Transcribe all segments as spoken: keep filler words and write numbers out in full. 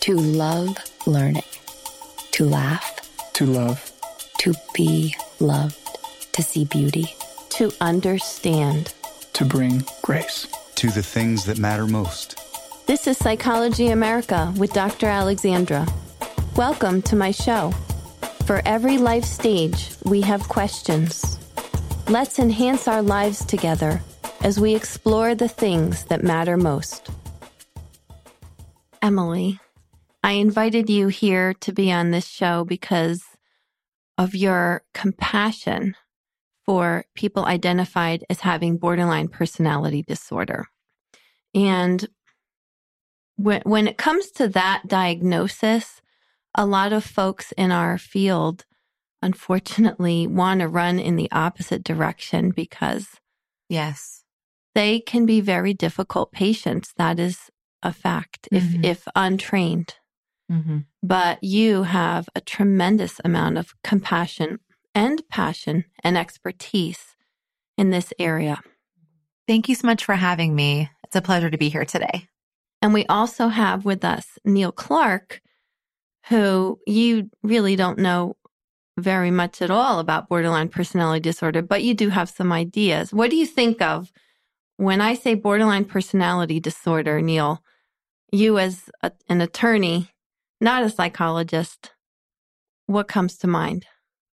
To love learning. To laugh. To love. To be loved. To see beauty. To understand. To bring grace. To the things that matter most. This is Psychology America with Doctor Alexandra. Welcome to my show. For every life stage, we have questions. Let's enhance our lives together as we explore the things that matter most. Emily, I invited you here to be on this show because of your compassion for people identified as having borderline personality disorder. And when, when it comes to that diagnosis, a lot of folks in our field, unfortunately, want to run in the opposite direction because yes, they can be very difficult patients. That is a fact, mm-hmm. if if untrained. Mm-hmm. But you have a tremendous amount of compassion and passion and expertise in this area. Thank you so much for having me. It's a pleasure to be here today. And we also have with us Neil Clark, who you really don't know very much at all about borderline personality disorder, but you do have some ideas. What do you think of when I say borderline personality disorder, Neil? You as a, an attorney, not a psychologist, what comes to mind?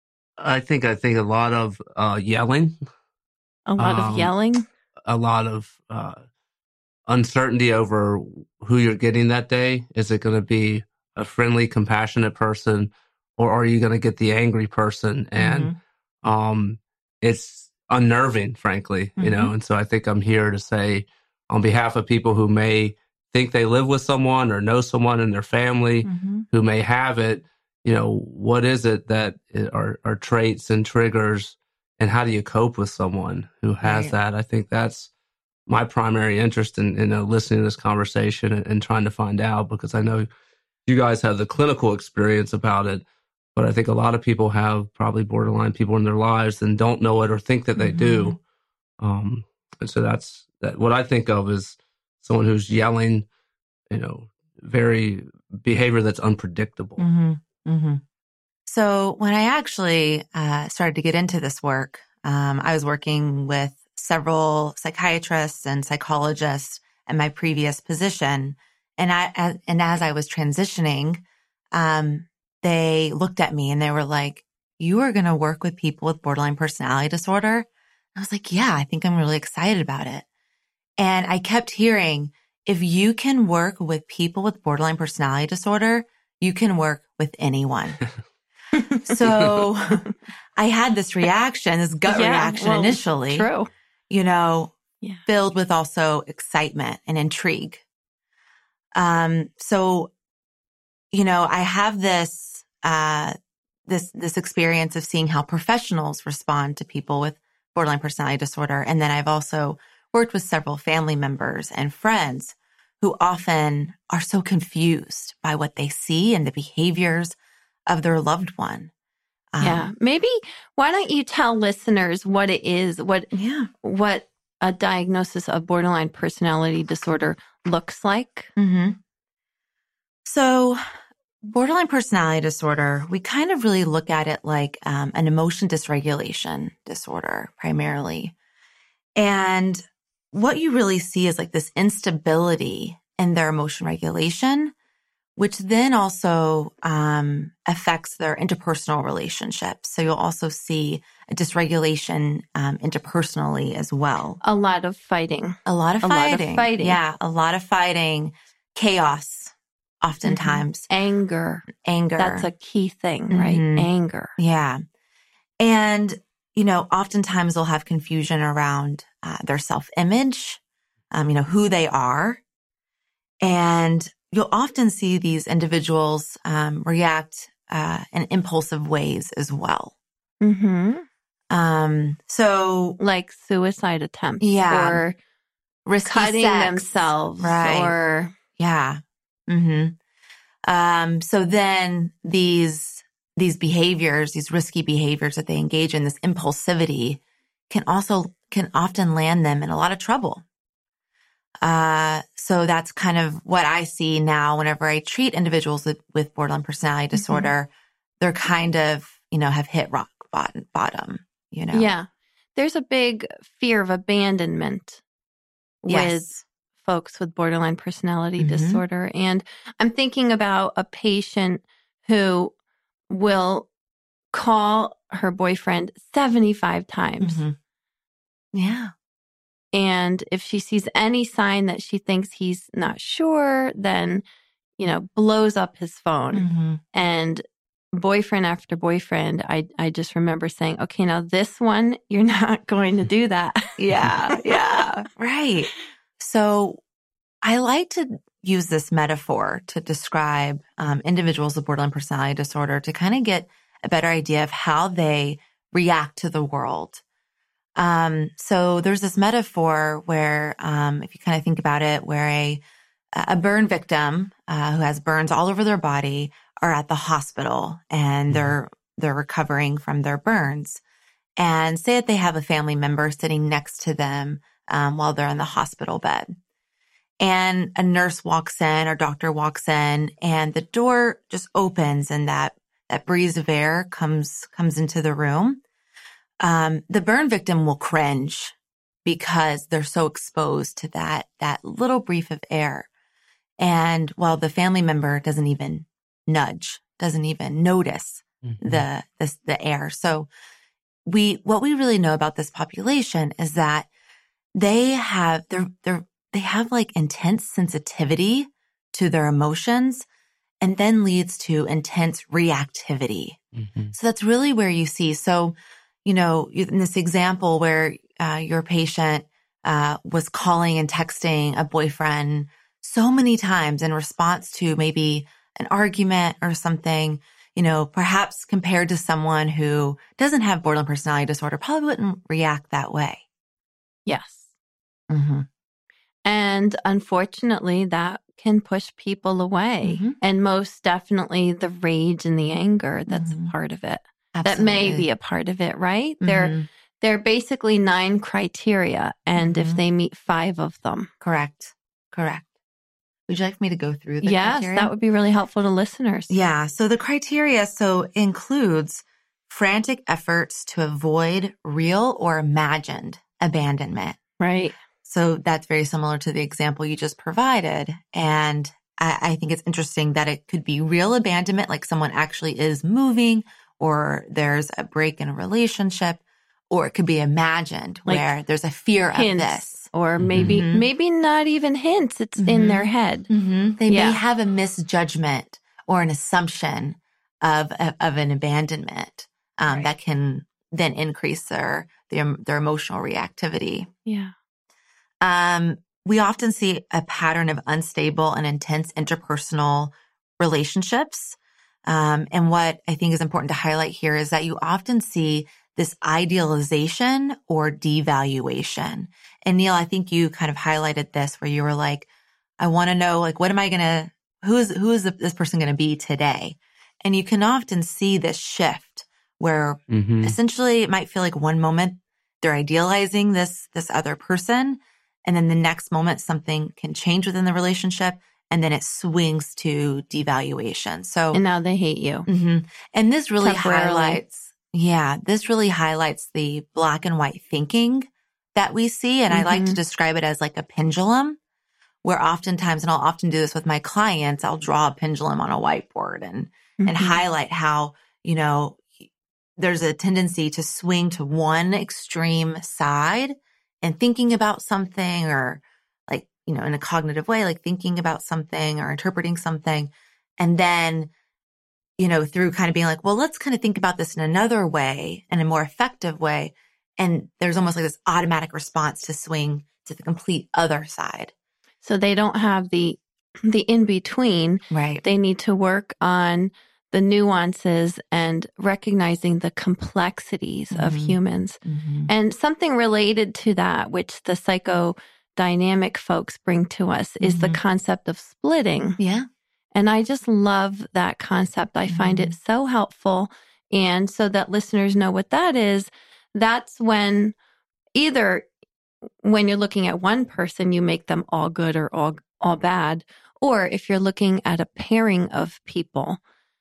I think I think a lot of uh, yelling. A lot um, of yelling? A lot of uh, uncertainty over who you're getting that day. Is it going to be a friendly, compassionate person, or are you going to get the angry person? And mm-hmm. um, it's unnerving, frankly, mm-hmm. you know. And so I think I'm here to say, on behalf of people who may think they live with someone or know someone in their family mm-hmm. who may have it, you know, what is it that are, are traits and triggers, and how do you cope with someone who has right. that? I think that's my primary interest in, in uh, listening to this conversation and, and trying to find out, because I know you guys have the clinical experience about it, but I think a lot of people have probably borderline people in their lives and don't know it or think that they mm-hmm. do. Um, and so that's that. What I think of is someone who's yelling, you know, very behavior that's unpredictable. Mm-hmm. Mm-hmm. So when I actually uh, started to get into this work, um, I was working with several psychiatrists and psychologists in my previous position. And I, as, and as I was transitioning, um, they looked at me and they were like, "You are going to work with people with borderline personality disorder?" I was like, "Yeah, I think I'm really excited about it." And I kept hearing, if you can work with people with borderline personality disorder, you can work with anyone. So I had this reaction, this gut yeah, reaction well, initially, true. you know, yeah. filled with also excitement and intrigue. Um, so, you know, I have this, uh, this, this experience of seeing how professionals respond to people with borderline personality disorder. And then I've also worked with several family members and friends who often are so confused by what they see and the behaviors of their loved one. Um, yeah. Maybe why don't you tell listeners what it is, what, yeah. what a diagnosis of borderline personality disorder looks like? Mm-hmm. So borderline personality disorder, we kind of really look at it like um, an emotion dysregulation disorder primarily. And what you really see is like this instability in their emotion regulation, which then also um, affects their interpersonal relationships. So you'll also see a dysregulation um, interpersonally as well. A lot of fighting. A lot of a fighting. lot of fighting. Yeah, a lot of fighting. Chaos, oftentimes. Mm-hmm. Anger. Anger. That's a key thing, right? Mm-hmm. Anger. Yeah. And, you know, oftentimes they'll have confusion around uh, their self-image, um, you know, who they are. And you'll often see these individuals um, react uh, in impulsive ways as well. Mm-hmm. Um, so, like suicide attempts, yeah, or risky cutting sex. themselves, right? Or yeah. Mm-hmm. Um, so then these these behaviors, these risky behaviors that they engage in, this impulsivity, can also can often land them in a lot of trouble. Uh, so that's kind of what I see now whenever I treat individuals with, with borderline personality disorder. Mm-hmm. They're kind of, you know, have hit rock bottom, bottom, you know? Yeah. There's a big fear of abandonment Yes. with folks with borderline personality Mhm. disorder. And I'm thinking about a patient who will call her boyfriend seventy-five times. Mhm. Yeah. And if she sees any sign that she thinks he's not sure, then, you know, blows up his phone. Mm-hmm. And boyfriend after boyfriend, I, I just remember saying, okay, now this one, you're not going to do that. Yeah. Yeah. Right. So I like to use this metaphor to describe um, individuals with borderline personality disorder to kind of get a better idea of how they react to the world. Um, so there's this metaphor where, um, if you kind of think about it, where a, a burn victim, uh, who has burns all over their body are at the hospital and they're, they're recovering from their burns, and say that they have a family member sitting next to them, um, while they're in the hospital bed, and a nurse walks in or doctor walks in and the door just opens and that, that breeze of air comes, comes into the room. Um, the burn victim will cringe because they're so exposed to that, that little brief of air. And while the family member doesn't even nudge, doesn't even notice mm-hmm. the, the, the air. So we, what we really know about this population is that they have, they're, they're, they have like intense sensitivity to their emotions, and then leads to intense reactivity. Mm-hmm. So that's really where you see. So, you know, in this example where uh, your patient uh, was calling and texting a boyfriend so many times in response to maybe an argument or something, you know, perhaps compared to someone who doesn't have borderline personality disorder, probably wouldn't react that way. Yes. Mm-hmm. And unfortunately, that can push people away. Mm-hmm. And most definitely the rage and the anger that's mm-hmm. part of it. Absolutely. That may be a part of it, right? Mm-hmm. They're, they're basically nine criteria. And mm-hmm. if they meet five of them. Correct. Correct. Would you like me to go through the yes, criteria? Yes, that would be really helpful to listeners. Yeah. So the criteria, so includes frantic efforts to avoid real or imagined abandonment. Right. So that's very similar to the example you just provided. And I, I think it's interesting that it could be real abandonment, like someone actually is moving, or there's a break in a relationship, or it could be imagined like where there's a fear hints, of this. Or maybe, mm-hmm. maybe not even hints. It's mm-hmm. in their head. Mm-hmm. They yeah. may have a misjudgment or an assumption of, of, of an abandonment, um, right. that can then increase their, their, their emotional reactivity. Yeah. Um, we often see a pattern of unstable and intense interpersonal relationships. Um, and what I think is important to highlight here is that you often see this idealization or devaluation. And Neil, I think you kind of highlighted this where you were like, I want to know, like, what am I going to, who is, who is this person going to be today? And you can often see this shift where mm-hmm. essentially it might feel like one moment they're idealizing this, this other person. And then the next moment, something can change within the relationship, and then it swings to devaluation. So, and now they hate you. Mm-hmm. And this really highlights, yeah, this really highlights the black and white thinking that we see. And mm-hmm. I like to describe it as like a pendulum, where oftentimes, and I'll often do this with my clients, I'll draw a pendulum on a whiteboard and, mm-hmm. and highlight how, you know, there's a tendency to swing to one extreme side and thinking about something, or like, you know, in a cognitive way, like thinking about something or interpreting something. And then, you know, through kind of being like, well, let's kind of think about this in another way, in a more effective way. And there's almost like this automatic response to swing to the complete other side. So they don't have the, the in between. Right. They need to work on the nuances and recognizing the complexities mm-hmm. of humans. Mm-hmm. And something related to that, which the psychodynamic folks bring to us, mm-hmm. is the concept of splitting. Yeah. And I just love that concept. I mm-hmm. find it so helpful. And so that listeners know what that is, that's when either when you're looking at one person, you make them all good or all all bad. Or if you're looking at a pairing of people,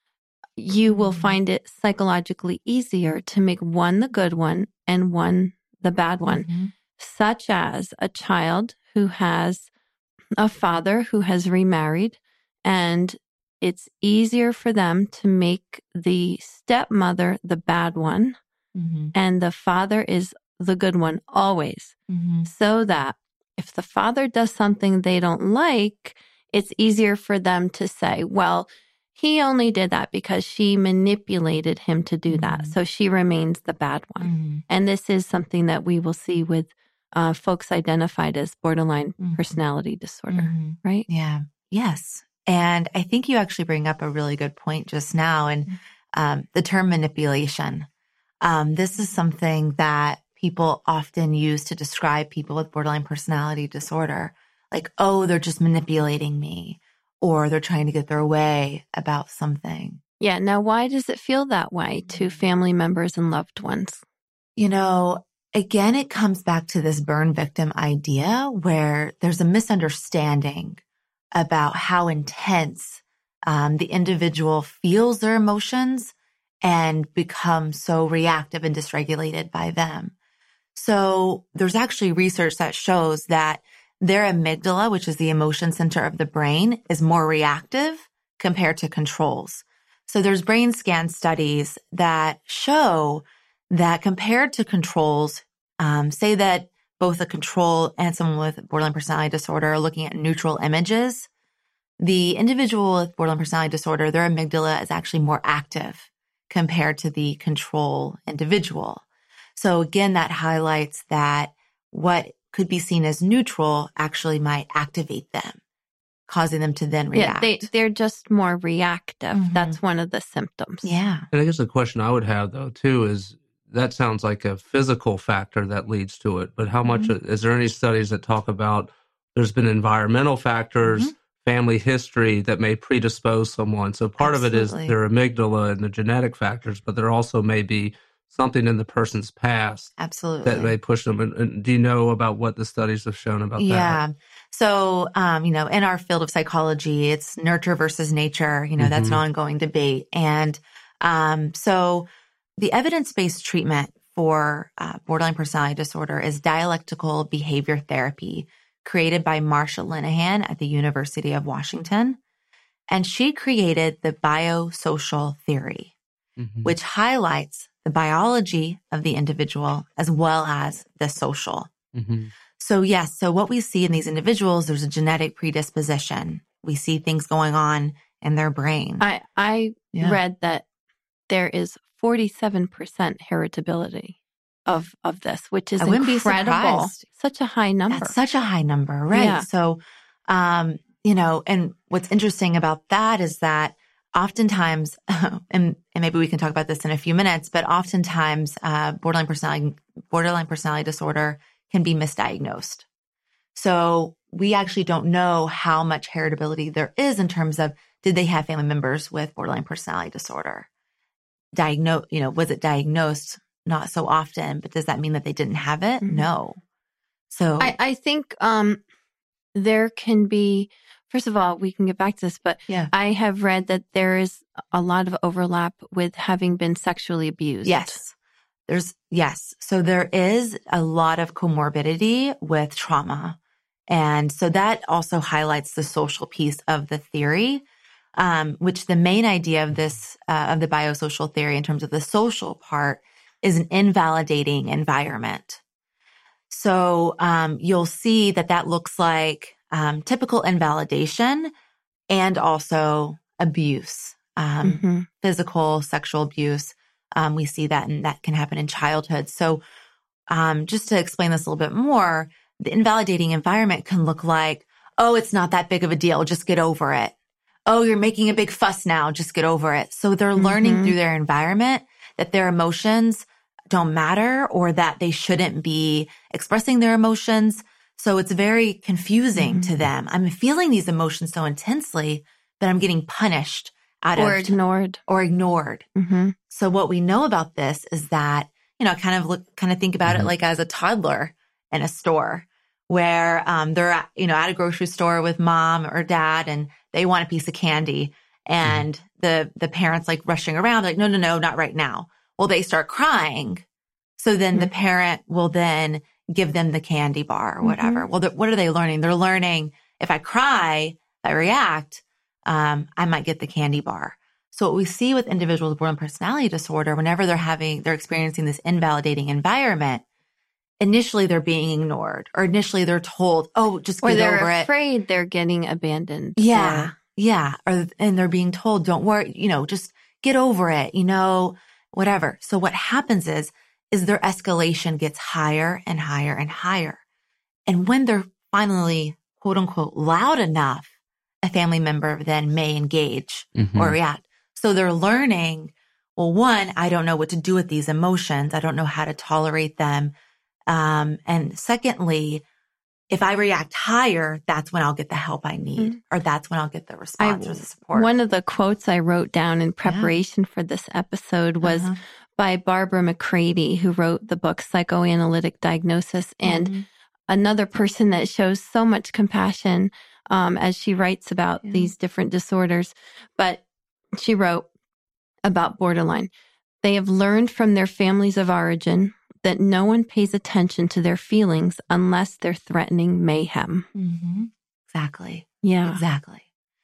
you will find it psychologically easier to make one the good one and one the bad one, mm-hmm. such as a child who has a father who has remarried, and it's easier for them to make the stepmother the bad one, mm-hmm. and the father is the good one always. Mm-hmm. So that if the father does something they don't like, it's easier for them to say, well, he only did that because she manipulated him to do mm-hmm. that. So she remains the bad one. Mm-hmm. And this is something that we will see with uh, folks identified as borderline mm-hmm. personality disorder, mm-hmm. right? Yeah. Yes. And I think you actually bring up a really good point just now, and um, the term manipulation. Um, this is something that people often use to describe people with borderline personality disorder. Like, oh, they're just manipulating me, or they're trying to get their way about something. Yeah. Now, why does it feel that way to family members and loved ones? You know, again, it comes back to this burn victim idea where there's a misunderstanding about how intense um, the individual feels their emotions and becomes so reactive and dysregulated by them. So there's actually research that shows that their amygdala, which is the emotion center of the brain, is more reactive compared to controls. So there's brain scan studies that show that compared to controls, um, say that both a control and someone with borderline personality disorder are looking at neutral images, the individual with borderline personality disorder, their amygdala is actually more active compared to the control individual. So again, that highlights that what could be seen as neutral actually might activate them, causing them to then react. Yeah, they, they're just more reactive. Mm-hmm. That's one of the symptoms. Yeah. And I guess the question I would have, though, too, is that sounds like a physical factor that leads to it. But how much, mm-hmm. is there any studies that talk about there's been environmental factors, mm-hmm. family history that may predispose someone? So part Absolutely. Of it is their amygdala and the genetic factors, but there also may be something in the person's past Absolutely. That may push them. And, and do you know about what the studies have shown about yeah. that? Yeah. So, um, you know, in our field of psychology, it's nurture versus nature. You know, mm-hmm. that's an ongoing debate. And um, so the evidence-based treatment for uh, borderline personality disorder is dialectical behavior therapy, created by Marsha Linehan at the University of Washington. And she created the biosocial theory, mm-hmm. which highlights the biology of the individual as well as the social. Mm-hmm. So yes, so what we see in these individuals, there's a genetic predisposition. We see things going on in their brain. I, I yeah. read that there is forty-seven percent heritability of, of this, which is I wouldn't incredible. Be surprised. Such a high number. That's such a high number, right? Yeah. So, um, you know, and what's interesting about that is that oftentimes, and, and maybe we can talk about this in a few minutes, but oftentimes uh, borderline personality borderline personality disorder can be misdiagnosed. So we actually don't know how much heritability there is in terms of, did they have family members with borderline personality disorder? Diagnose, you know, was it diagnosed? Not so often, but does that mean that they didn't have it? Mm-hmm. No. So I, I think um, there can be, first of all, we can get back to this, but yeah. I have read that there is a lot of overlap with having been sexually abused. Yes. There's, yes. So there is a lot of comorbidity with trauma. And so that also highlights the social piece of the theory, um, which the main idea of this, uh, of the biosocial theory in terms of the social part is an invalidating environment. So um, you'll see that that looks like um, typical invalidation and also abuse, um, mm-hmm. physical, sexual abuse. Um, we see that, and that can happen in childhood. So um, just to explain this a little bit more, the invalidating environment can look like, oh, it's not that big of a deal. Just get over it. Oh, you're making a big fuss now. Just get over it. So they're mm-hmm. learning through their environment that their emotions don't matter or that they shouldn't be expressing their emotions. So it's very confusing mm-hmm. to them. I'm feeling these emotions so intensely that I'm getting punished out or of ignored or ignored. Mm-hmm. So what we know about this is that, you know, kind of look, kind of think about mm-hmm. it like as a toddler in a store where um, they're at, you know, at a grocery store with mom or dad and they want a piece of candy. And mm-hmm. the, the parents like rushing around, like, no, no, no, not right now. Well, they start crying. So then mm-hmm. the parent will then give them the candy bar or whatever. Mm-hmm. Well, what are they learning? They're learning if I cry, if I react, um, I might get the candy bar. So what we see with individuals with borderline personality disorder, whenever they're having, they're experiencing this invalidating environment, initially they're being ignored, or initially they're told, oh, just get over it. Or they're afraid they're getting abandoned. Yeah. Or, yeah. Or, and they're being told, don't worry, you know, just get over it, you know, whatever. So what happens is, is their escalation gets higher and higher and higher. And when they're finally, quote unquote, loud enough, a family member then may engage mm-hmm. or react. So they're learning, well, one, I don't know what to do with these emotions. I don't know how to tolerate them. Um, and secondly, if I react higher, that's when I'll get the help I need, mm-hmm. or that's when I'll get the response I, or the support. One of the quotes I wrote down in preparation yeah. for this episode was uh-huh. by Barbara McCready, who wrote the book Psychoanalytic Diagnosis, and mm-hmm. another person that shows so much compassion um, as she writes about yeah. these different disorders. But she wrote about borderline. They have learned from their families of origin that no one pays attention to their feelings unless they're threatening mayhem. Mm-hmm. Exactly. Yeah. Exactly.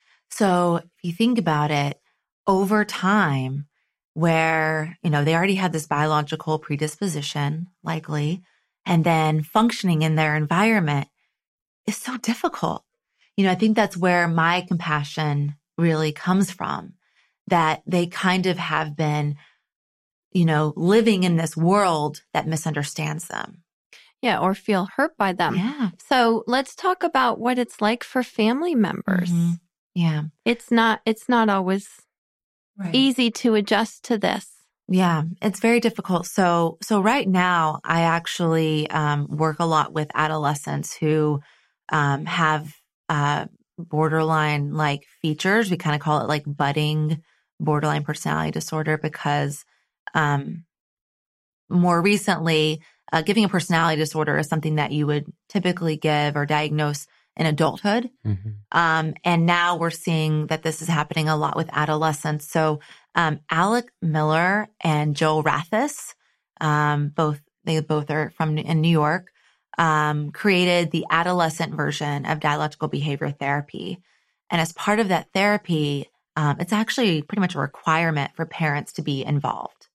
So if you think about it, over time, where, you know, they already had this biological predisposition, likely, and then functioning in their environment is so difficult. You know, I think that's where my compassion really comes from, that they kind of have been, you know, living in this world that misunderstands them. Yeah, or feel hurt by them. Yeah. So let's talk about what it's like for family members. Mm-hmm. Yeah. It's not, it's not always right. easy to adjust to this. Yeah, it's very difficult. So, so right now I actually, um, work a lot with adolescents who, um, have, uh, borderline like features. We kind of call it like budding borderline personality disorder because, um, more recently, uh, giving a personality disorder is something that you would typically give or diagnose in adulthood. Mm-hmm. Um, and now we're seeing that this is happening a lot with adolescents. So, um, Alec Miller and Joel Rathis, um, both, they both are from in New York, um, created the adolescent version of dialectical behavior therapy. And as part of that therapy, um, it's actually pretty much a requirement for parents to be involved.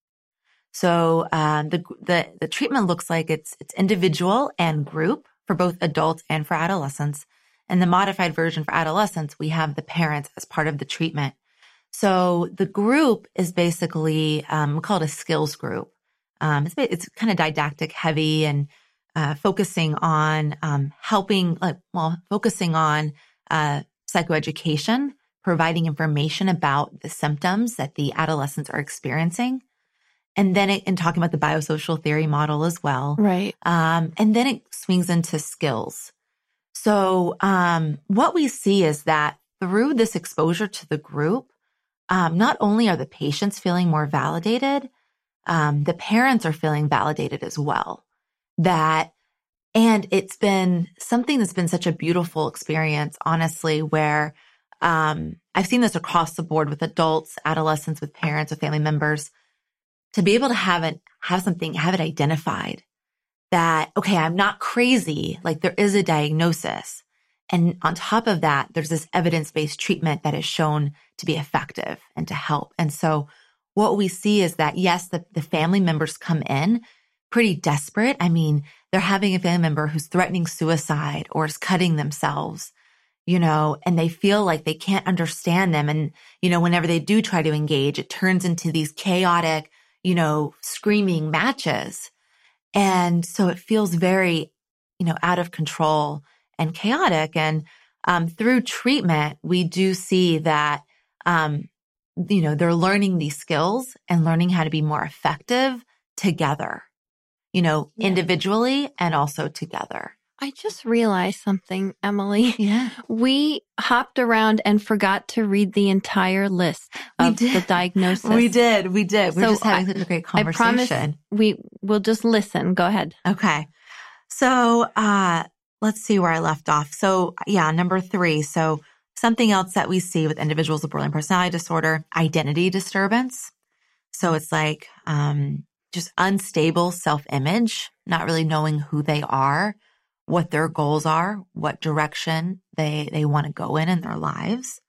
So, um, the, the, the treatment looks like it's, it's individual and group for both adults and for adolescents. And the modified version for adolescents, we have the parents as part of the treatment. So the group is basically, um, we call it a skills group. Um, it's, it's kind of didactic heavy and, uh, focusing on, um, helping, like, well, focusing on, uh, psychoeducation, providing information about the symptoms that the adolescents are experiencing. And then it, and talking about the biosocial theory model as well. Right. Um, and then it swings into skills. So, um, what we see is that through this exposure to the group, um, not only are the patients feeling more validated, um, the parents are feeling validated as well. That, and it's been something that's been such a beautiful experience, honestly, where, um, I've seen this across the board with adults, adolescents, with parents, with family members, to be able to have it, have something, have it identified that, okay, I'm not crazy. Like there is a diagnosis. And on top of that, there's this evidence-based treatment that is shown to be effective and to help. And so what we see is that, yes, the, the family members come in pretty desperate. I mean, they're having a family member who's threatening suicide or is cutting themselves, you know, and they feel like they can't understand them. And, you know, whenever they do try to engage, it turns into these chaotic, you know, screaming matches. And so it feels very, you know, out of control and chaotic. And um, through treatment, we do see that, um, you know, they're learning these skills and learning how to be more effective together, you know, yeah. individually and also together. I just realized something, Emily. Yeah. We hopped around and forgot to read the entire list of the diagnosis. We did. We did. We're so just having I, such a great conversation. I promise we will just listen. Go ahead. Okay. So, uh, let's see where I left off. So yeah, number three. So something else that we see with individuals with borderline personality disorder, identity disturbance. So it's like um, just unstable self-image, not really knowing who they are, what their goals are, what direction they, they want to go in in their lives.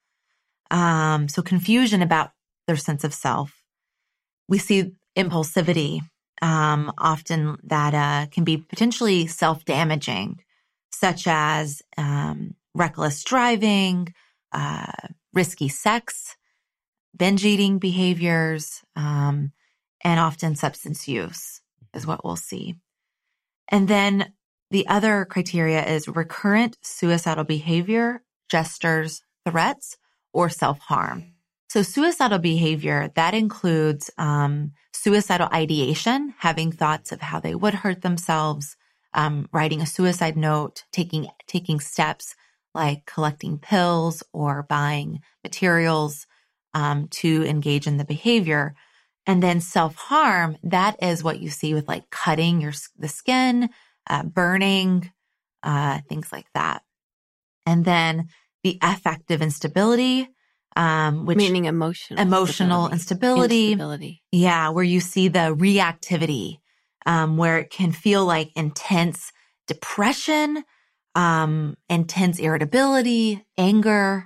Um, so confusion about their sense of self. We see impulsivity, um, often that uh, can be potentially self-damaging, such as um, reckless driving, uh, risky sex, binge eating behaviors, um, and often substance use is what we'll see. And then the other criteria is recurrent suicidal behavior, gestures, threats, or self-harm. So suicidal behavior, that includes um, suicidal ideation, having thoughts of how they would hurt themselves, um, writing a suicide note, taking taking steps like collecting pills or buying materials um, to engage in the behavior. And then self-harm, that is what you see with like cutting your the skin, uh, burning, uh, things like that. And then the affective instability, um, which meaning emotional, emotional instability. instability. Yeah, where you see the reactivity, um, where it can feel like intense depression, um, intense irritability, anger,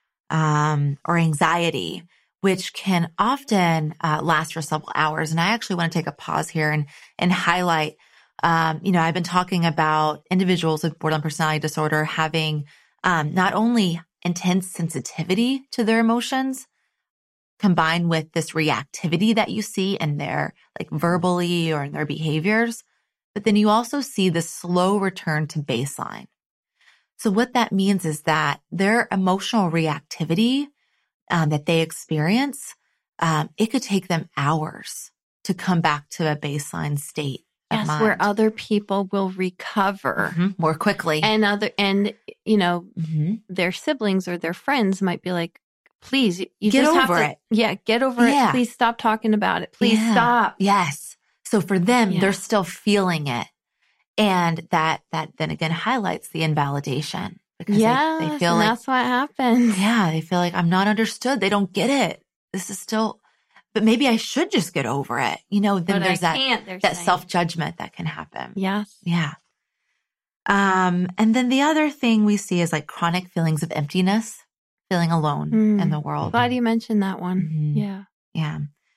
um, or anxiety, which can often uh, last for several hours. And I actually want to take a pause here and and highlight. Um, you know, I've been talking about individuals with borderline personality disorder having um, not only intense sensitivity to their emotions, combined with this reactivity that you see in their like verbally or in their behaviors, but then you also see the slow return to baseline. So what that means is that their emotional reactivity um, that they experience, um, it could take them hours to come back to a baseline state. Yes, where other people will recover mm-hmm. more quickly. And other, and you know, mm-hmm. their siblings or their friends might be like, please, you get just over have to, it. Yeah, get over yeah. it. Please stop talking about it. Please yeah. stop. Yes. So for them, yeah. they're still feeling it. And that, that then again highlights the invalidation because yes, they, they feel and like that's what happens. Yeah. They feel like I'm not understood. They don't get it. This is still, but maybe I should just get over it. You know, then but there's I that, can't, that saying. self-judgment that can happen. Yes. Yeah. Um, and then the other thing we see is like chronic feelings of emptiness, feeling alone mm. in the world. Glad you mentioned that one. Mm-hmm. Yeah. Yeah.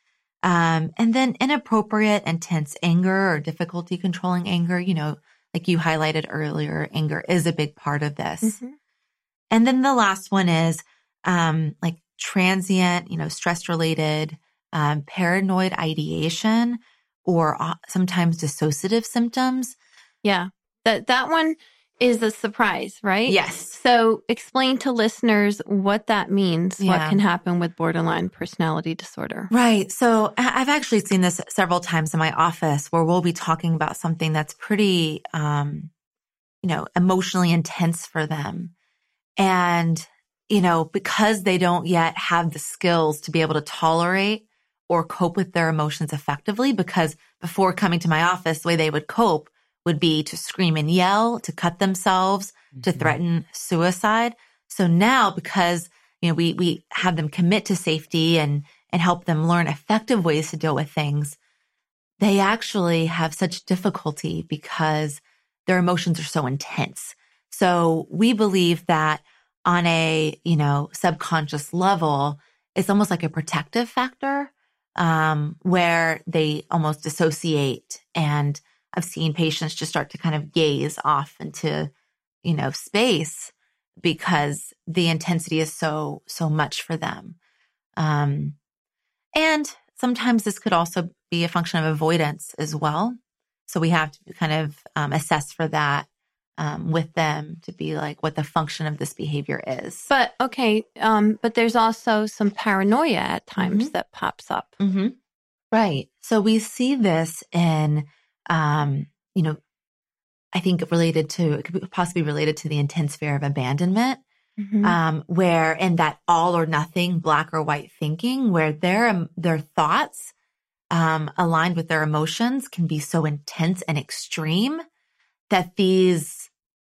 Um, and then inappropriate, intense anger or difficulty controlling anger, you know, like you highlighted earlier, anger is a big part of this. Mm-hmm. And then the last one is, um, like transient, you know, stress related, um, paranoid ideation or uh, sometimes dissociative symptoms. Yeah. That, that one is a surprise, right? Yes. So explain to listeners what that means, yeah. what can happen with borderline personality disorder. Right. So I've actually seen this several times in my office where we'll be talking about something that's pretty, um, you know, emotionally intense for them. And, you know, because they don't yet have the skills to be able to tolerate or cope with their emotions effectively, because before coming to my office, the way they would cope would be to scream and yell, to cut themselves, mm-hmm. to threaten suicide. So now, because, you know, we, we have them commit to safety and, and help them learn effective ways to deal with things, they actually have such difficulty because their emotions are so intense. So we believe that on a, you know, subconscious level, it's almost like a protective factor, um, where they almost dissociate. And I've seen patients just start to kind of gaze off into, you know, space because the intensity is so, so much for them. Um, and sometimes this could also be a function of avoidance as well. So we have to kind of um, assess for that um, with them to be like what the function of this behavior is. But okay, um, but there's also some paranoia at times mm-hmm. that pops up. Mm-hmm. Right. So we see this in, um, you know, I think related to, it could be possibly related to the intense fear of abandonment, mm-hmm. um, where in that all or nothing, black or white thinking, where their, um, their thoughts um, aligned with their emotions can be so intense and extreme that these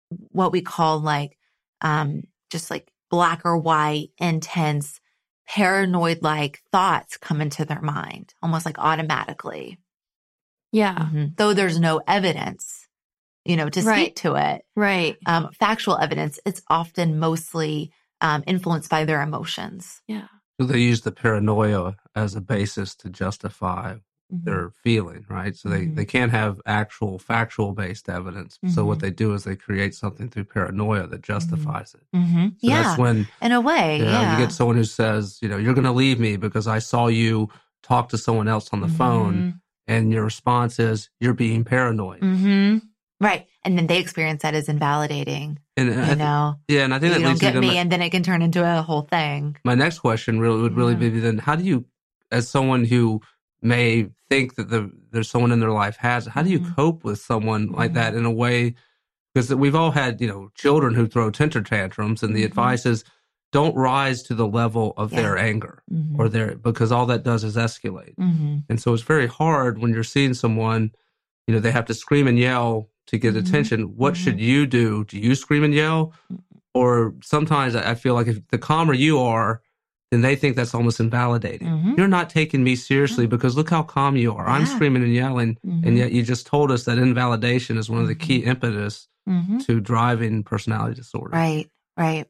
what we call like, um, just like black or white, intense, paranoid-like thoughts come into their mind, almost like automatically. Yeah. Mm-hmm. Though there's no evidence, you know, to Right. speak to it. Right. Um, factual evidence, it's often mostly um, influenced by their emotions. Yeah. So they use the paranoia as a basis to justify Mm-hmm. their feeling, right? So they, Mhm. they can't have actual factual based evidence. So what Mhm. they do is they create something through paranoia that justifies it. Mm-hmm. So Yeah, that's when in a way, you know, yeah. you get someone who says, you know, you're going to leave me because I saw you talk to someone else on the phone, and your response is, you're being paranoid. Mm-hmm. Right. And then they experience that as invalidating, And you I th- know, yeah, and I think you that don't leads get me to me, my, and then it can turn into a whole thing. my next question. Really would really Yeah. be then, how do you, as someone who may think that the, there's someone in their life has, how do you Mhm. cope with someone like Mhm. that in a way? Because we've all had, you know, children who throw temper tantrums, and the Mhm. advice is don't rise to the level of Yeah. their anger Mhm. or their, because all that does is escalate. Mm-hmm. And so it's very hard when you're seeing someone, you know, they have to scream and yell to get Mhm. attention. What Mhm. should you do? Do you scream and yell? Or sometimes I I feel like if the calmer you are, then they think that's almost invalidating. Mhm. You're not taking me seriously because look how calm you are. I'm Yeah. screaming and yelling. Mhm. And yet you just told us that invalidation is one of the key impetus Mm-hmm. to driving personality disorder. Right, right.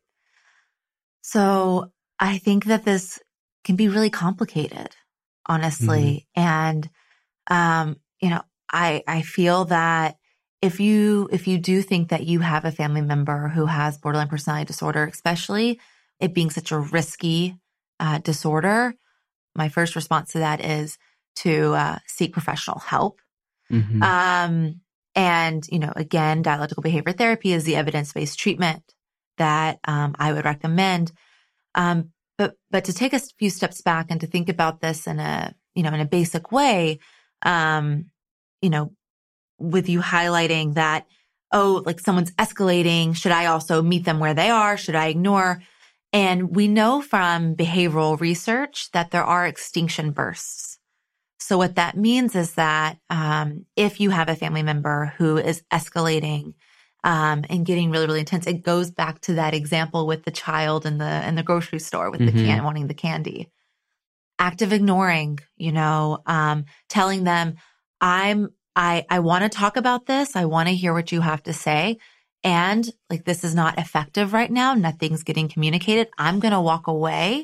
So I think that this can be really complicated, honestly. And, um, you know, I, I feel that if you, if you do think that you have a family member who has borderline personality disorder, especially it being such a risky, uh, disorder, my first response to that is to, uh, seek professional help. Mhm. Um, and, you know, again, dialectical behavior therapy is the evidence-based treatment that, um, I would recommend. Um, but, but to take a few steps back and to think about this in a, you know, in a basic way, um, you know, with you highlighting that, oh, like someone's escalating. Should I also meet them where they are? Should I ignore? And we know from behavioral research that there are extinction bursts. So what that means is that um, if you have a family member who is escalating um, and getting really, really intense, it goes back to that example with the child in the in the grocery store with Mhm. the can wanting the candy. Active ignoring, you know, um, telling them, "I'm I I want to talk about this. I want to hear what you have to say." And like, this is not effective right now. Nothing's getting communicated. I'm going to walk away.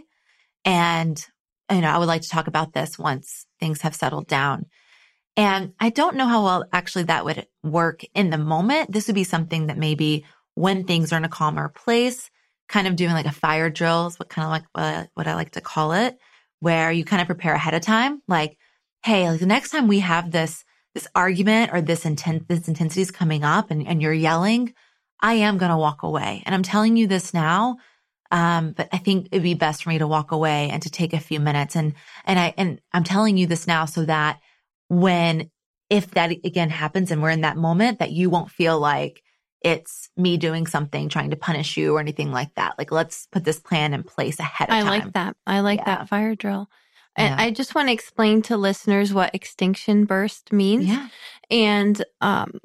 And, you know, I would like to talk about this once things have settled down. And I don't know how well actually that would work in the moment. This would be something that maybe when things are in a calmer place, kind of doing like a fire drill is what kind of like what I, what I like to call it, where you kind of prepare ahead of time. Like, hey, like the next time we have this, this argument or this intent, this intensity is coming up and, and you're yelling, I am going to walk away. And I'm telling you this now. Um, but I think it'd be best for me to walk away and to take a few minutes. And, and I, and I'm telling you this now so that when, if that again happens and we're in that moment, that you won't feel like it's me doing something, trying to punish you or anything like that. Like, let's put this plan in place ahead of I time. like that. I like Yeah. that fire drill. And Yeah. I just want to explain to listeners what extinction burst means. Yeah. And um,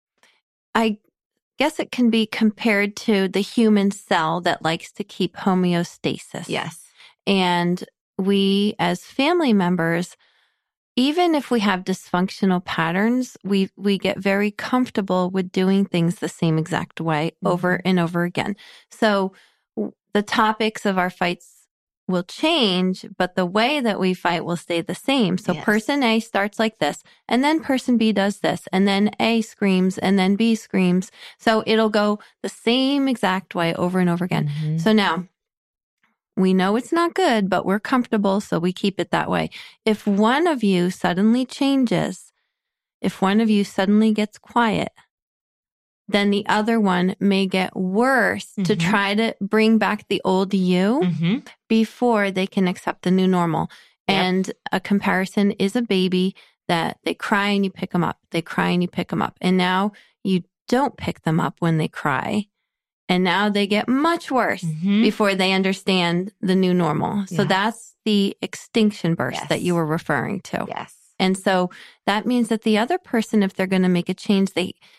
I guess it can be compared to the human cell that likes to keep homeostasis. Yes. And we, as family members, even if we have dysfunctional patterns, we we get very comfortable with doing things the same exact way over Mhm. and over again. So w- the topics of our fights will change, but the way that we fight will stay the same. So Yes. person A starts like this, and then person B does this, and then A screams, and then B screams. So it'll go the same exact way over and over again. Mhm. So now we know it's not good, but we're comfortable, so we keep it that way. If one of you suddenly changes, if one of you suddenly gets quiet, then the other one may get worse to Mhm. try to bring back the old you Mhm. before they can accept the new normal. Yep. And a comparison is a baby that they cry and you pick them up. They cry and you pick them up. And now you don't pick them up when they cry. And now they get much worse Mhm. before they understand the new normal. So Yeah. that's the extinction burst Yes. that you were referring to. Yes. And so that means that the other person, if they're going to make a change, they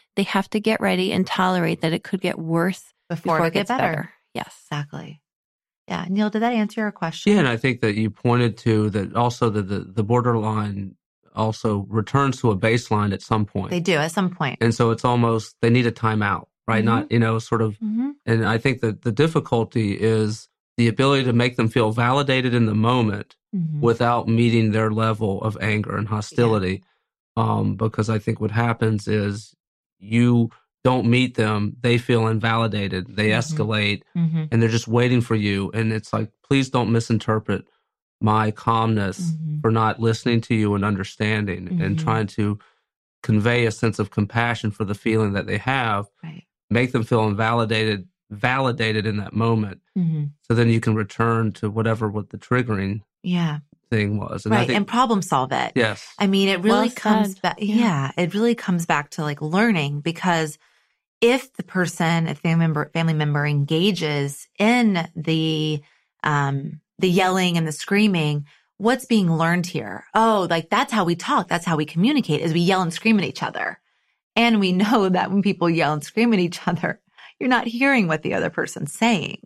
they have to get ready and tolerate that it could get worse before, before it it gets get better. better. Yes. Exactly. Yeah. Neil, did that answer your question? Yeah, and I think that you pointed to that also that the, the borderline also returns to a baseline at some point. They do at some point. And so it's almost, they need a timeout, right? Mm-hmm. Not, you know, sort of, Mm-hmm. and I think that the difficulty is the ability to make them feel validated in the moment Mm-hmm. without meeting their level of anger and hostility. Yeah. Um, because I think what happens is you don't meet them, they feel invalidated, they mm-hmm. escalate, mm-hmm. and they're just waiting for you. And it's like, please don't misinterpret my calmness mm-hmm. for not listening to you and understanding mm-hmm. and trying to convey a sense of compassion for the feeling that they have, right. make them feel invalidated, validated in that moment. Mm-hmm. So then you can return to whatever what the triggering yeah. thing was. And right. I think, and problem solve it. Yes. I mean, it really well comes back. Yeah. yeah. It really comes back to like learning, because if the person, a family member, family member engages in the, um, the yelling and the screaming, what's being learned here? Oh, like that's how we talk. That's how we communicate, is we yell and scream at each other. And we know that when people yell and scream at each other, you're not hearing what the other person's saying.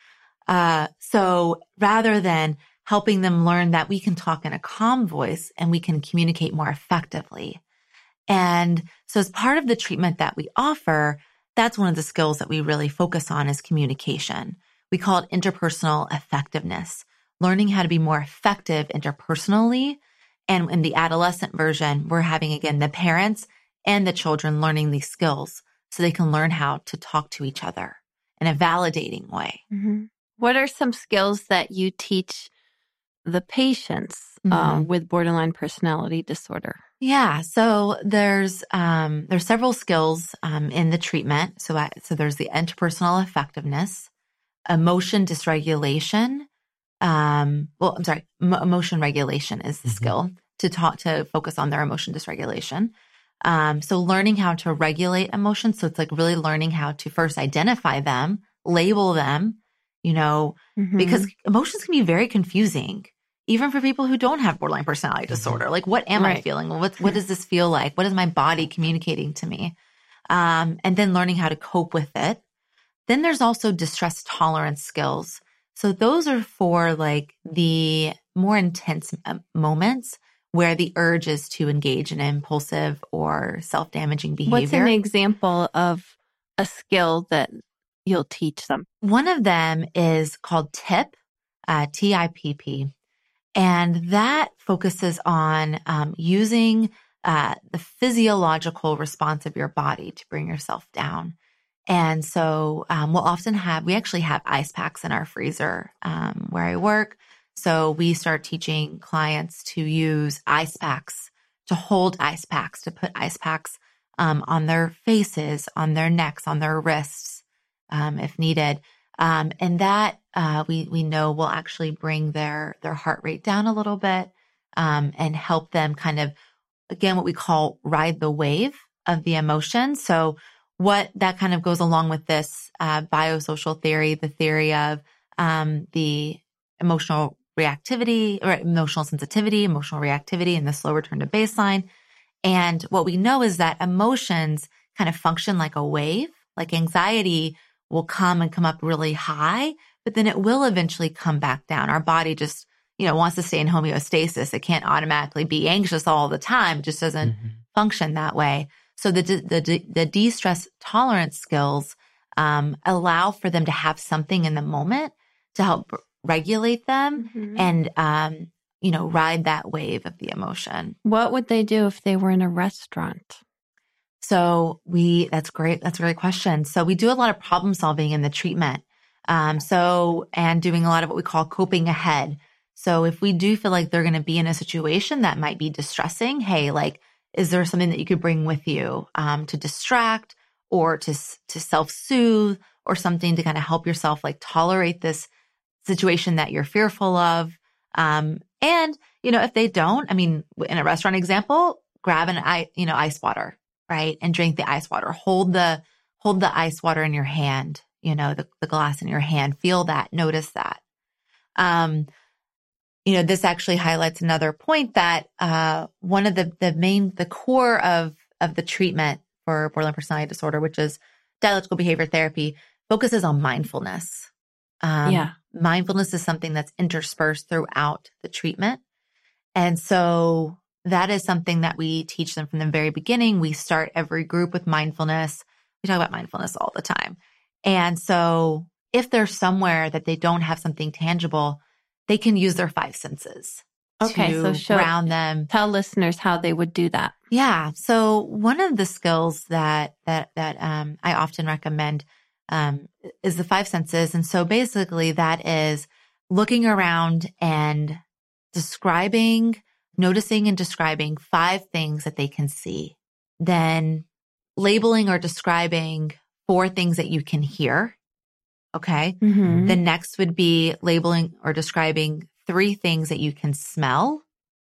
Uh, so rather than helping them learn that we can talk in a calm voice and we can communicate more effectively. And so as part of the treatment that we offer, that's one of the skills that we really focus on is communication. We call it interpersonal effectiveness, learning how to be more effective interpersonally. And in the adolescent version, we're having, again, the parents and the children learning these skills so they can learn how to talk to each other in a validating way. Mm-hmm. What are some skills that you teach the patients mm-hmm. uh, with borderline personality disorder? Yeah, so there's um, there's several skills um, in the treatment. So I, so there's the interpersonal effectiveness, emotion dysregulation. Um, well, I'm sorry, m- emotion regulation is the mm-hmm. skill to talk to focus on their emotion dysregulation. Um, so learning how to regulate emotions. So it's like really learning how to first identify them, label them, you know, mm-hmm. because emotions can be very confusing, even for people who don't have borderline personality disorder. Like, what am right. I feeling? What, what does this feel like? What is my body communicating to me? Um, and then learning how to cope with it. Then there's also distress tolerance skills. So those are for like the more intense moments where the urge is to engage in impulsive or self-damaging behavior. What's an example of a skill that you'll teach them? One of them is called TIP, uh, T I P P. And that focuses on um, using uh, the physiological response of your body to bring yourself down. And so um, we'll often have, we actually have ice packs in our freezer um, where I work. So we start teaching clients to use ice packs, to hold ice packs, to put ice packs um, on their faces, on their necks, on their wrists, um, if needed. Um, and that uh, we we know will actually bring their their heart rate down a little bit um, and help them kind of, again, what we call ride the wave of the emotion. So what that kind of goes along with this uh, biosocial theory, the theory of um, the emotional reactivity or emotional sensitivity, emotional reactivity, and the slow return to baseline. And what we know is that emotions kind of function like a wave, like anxiety will come and come up really high, but then it will eventually come back down. Our body just, you know, wants to stay in homeostasis. It can't automatically be anxious all the time. It just doesn't mm-hmm. function that way. So the the the de-stress tolerance skills um, allow for them to have something in the moment to help regulate them mm-hmm. and um, you know, ride that wave of the emotion. What would they do if they were in a restaurant? So we, that's great. That's a great question. So we do a lot of problem solving in the treatment. Um, so, and doing a lot of what we call coping ahead. So if we do feel like they're going to be in a situation that might be distressing, hey, like, is there something that you could bring with you, um, to distract or to, to self-soothe or something to kind of help yourself like tolerate this situation that you're fearful of? Um, and, you know, if they don't, I mean, in a restaurant example, grab an ice, you know, ice water. Right. And drink the ice water. Hold the, hold the ice water in your hand, you know, the, the glass in your hand. Feel that, notice that. Um, you know, this actually highlights another point that, uh, one of the, the main, the core of, of the treatment for borderline personality disorder, which is dialectical behavior therapy, focuses on mindfulness. Um, Yeah. Mindfulness is something that's interspersed throughout the treatment. And so that is something that we teach them from the very beginning. We start every group with mindfulness. We talk about mindfulness all the time. And so if there's somewhere that they don't have something tangible, they can use their five senses Okay, to so show- ground them. Tell listeners how they would do that. Yeah. So one of the skills that that that um, I often recommend um, is the five senses. And so basically that is looking around and describing, noticing and describing five things that they can see. Then labeling or describing four things that you can hear. Okay. Mm-hmm. The next would be labeling or describing three things that you can smell.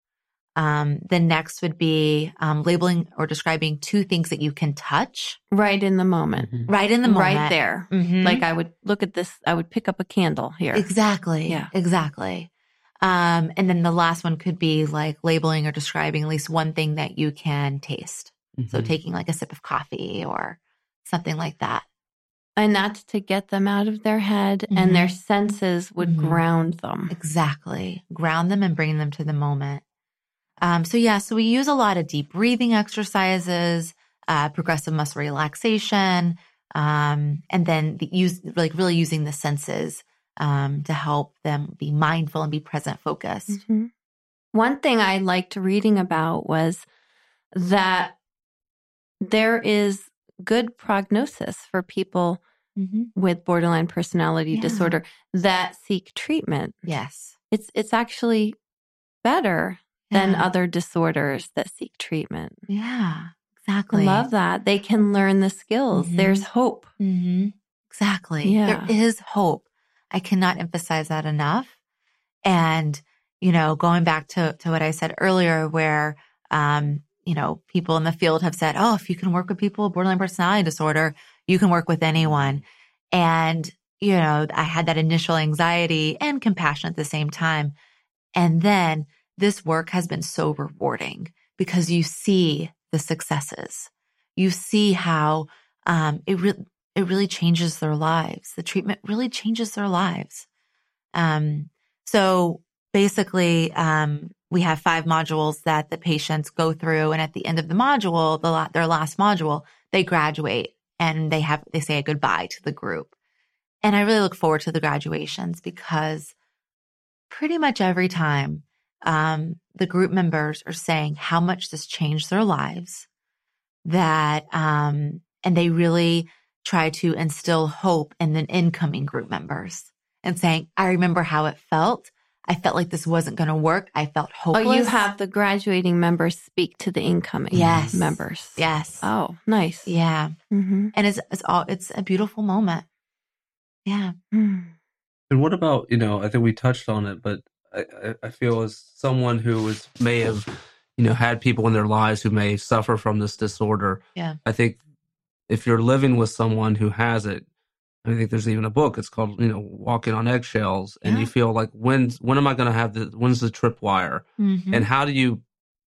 Um, the next would be um, labeling or describing two things that you can touch. Right in the moment. Right in the moment. Right there. Mhm. Like I would look at this, I would pick up a candle here. Exactly. Yeah. Exactly. Um, and then the last one could be like labeling or describing at least one thing that you can taste. So Mhm. taking like a sip of coffee or something like that. And that's to get them out of their head Mhm. and their senses would Mhm. ground them. Exactly. Ground them and bring them to the moment. Um, so yeah, so we use a lot of deep breathing exercises, uh, progressive muscle relaxation, um, and then the use, like really using the senses, um, to help them be mindful and be present focused. Mhm. One thing I liked reading about was that there is good prognosis for people Mm-hmm. with borderline personality Yeah. disorder that seek treatment. Yes. It's it's actually better than Yeah. other disorders that seek treatment. Yeah, I exactly. love that. They can learn the skills. Mhm. There's hope. Mm-hmm. Exactly. Yeah. There is hope. I cannot emphasize that enough. And, you know, going back to, to what I said earlier, where, um, you know, people in the field have said, oh, if you can work with people with borderline personality disorder, you can work with anyone. And, you know, I had that initial anxiety and compassion at the same time. And then this work has been so rewarding because you see the successes. You see how, um, it really, it really changes their lives. The treatment really changes their lives. Um, so basically, um, we have five modules that the patients go through. And at the end of the module, the la- their last module, they graduate and they have, they say a goodbye to the group. And I really look forward to the graduations because pretty much every time, um, the group members are saying how much this changed their lives, that, um, and they really try to instill hope in the incoming group members and saying, I remember how it felt. I felt like this wasn't going to work. I felt hopeless. Oh, you have the graduating members speak to the incoming Yes. members. Yes. Oh, nice. Yeah. Mm-hmm. And it's, it's all, it's a beautiful moment. Yeah. Mm. And what about, you know, I think we touched on it, but I, I, I feel as someone who was, may have, you know, had people in their lives who may suffer from this disorder. Yeah. I think if you're living with someone who has it, I think there's even a book, it's called, you know, Walking on Eggshells. And Yeah. you feel like, when, when am I going to have the, when's the tripwire? Mm-hmm. And how do you,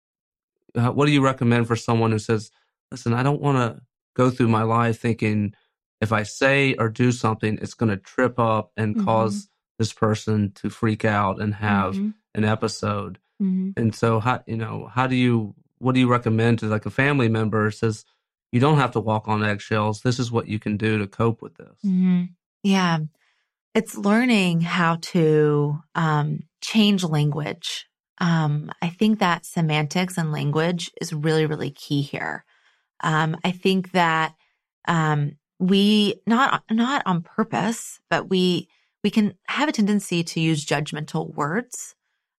uh, what do you recommend for someone who says, listen, I don't want to go through my life thinking if I say or do something, it's going to trip up and Mhm. cause this person to freak out and have Mhm. an episode. Mm-hmm. And so, how, you know, how do you, what do you recommend to like a family member who says, you don't have to walk on eggshells. This is what you can do to cope with this. Mm-hmm. Yeah. It's learning how to um, change language. Um, I think that semantics and language is really, really key here. Um, I think that um, we, not not on purpose, but we we can have a tendency to use judgmental words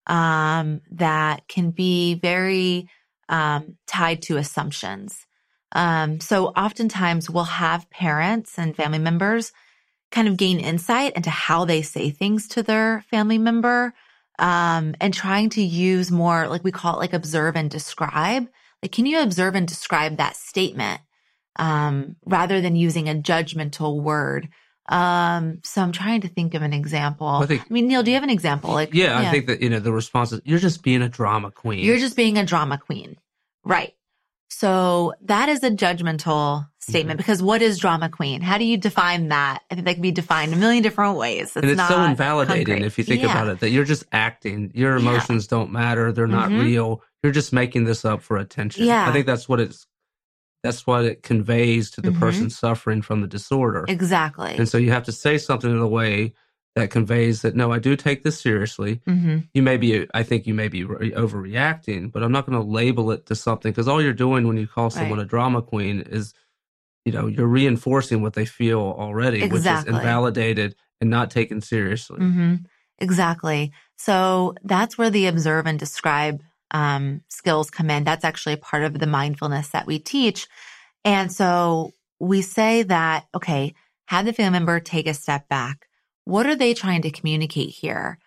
um, that can be very um, tied to assumptions. Um, so oftentimes we'll have parents and family members kind of gain insight into how they say things to their family member, um, and trying to use more, like we call it, like observe and describe. Like, can you observe and describe that statement, um, rather than using a judgmental word? Um, so I'm trying to think of an example. I think- I mean, Neil, do you have an example? Like, Yeah, I think that, you know, the response is, you're just being a drama queen. you're just being a drama queen. Right. So that is a judgmental statement, mm-hmm. because what is drama queen? How do you define that? I think that can be defined a million different ways. It's and it's not so invalidating concrete. If you think yeah. about it, that you're just acting. Your emotions yeah. don't matter. They're not mm-hmm. real. You're just making this up for attention. Yeah. I think that's what it's, that's what it conveys to the mm-hmm. person suffering from the disorder. Exactly. And so you have to say something in a way that conveys that, no, I do take this seriously. Mm-hmm. You may be, I think you may be re- overreacting, but I'm not going to label it to something, because all you're doing when you call someone right. a drama queen is, you know, you're reinforcing what they feel already, exactly. which is invalidated and not taken seriously. Mm-hmm. Exactly. So that's where the observe and describe um, skills come in. That's actually a part of the mindfulness that we teach. And so we say that, okay, have the family member take a step back. What are they trying to communicate here?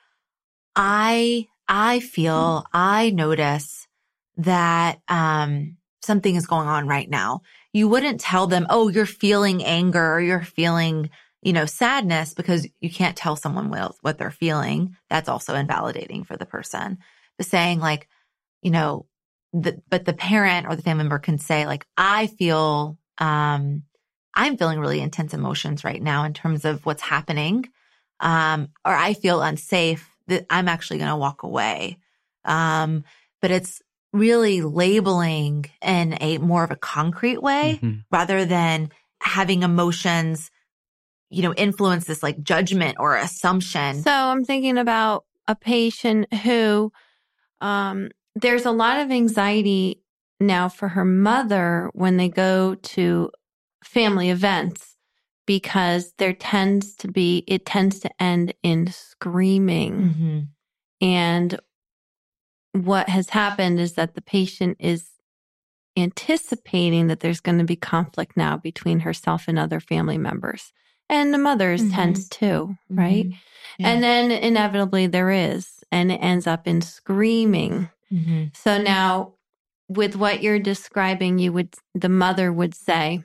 I, I feel, I notice that, um, something is going on right now. You wouldn't tell them, oh, you're feeling anger or you're feeling, you know, sadness, because you can't tell someone what, what they're feeling. That's also invalidating for the person. But saying like, you know, the, but the parent or the family member can say like, I feel, um, I'm feeling really intense emotions right now in terms of what's happening. Um, or I feel unsafe, that I'm actually going to walk away. Um, but it's really labeling in a more of a concrete way mm-hmm. rather than having emotions, you know, influence this like judgment or assumption. So I'm thinking about a patient who, um, there's a lot of anxiety now for her mother when they go to family events, because there tends to be, it tends to end in screaming. Mm-hmm. And what has happened is that the patient is anticipating that there's going to be conflict now between herself and other family members. And the mothers mm-hmm. tends to, right? Mm-hmm. Yeah. And then inevitably there is, and it ends up in screaming. Mm-hmm. So now with what you're describing, you would, the mother would say,